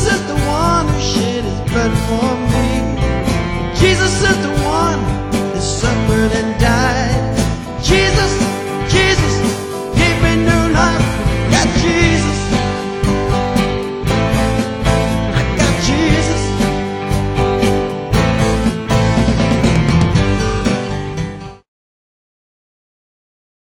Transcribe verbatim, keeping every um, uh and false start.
Jesus is the one who shed his blood for me. Jesus is the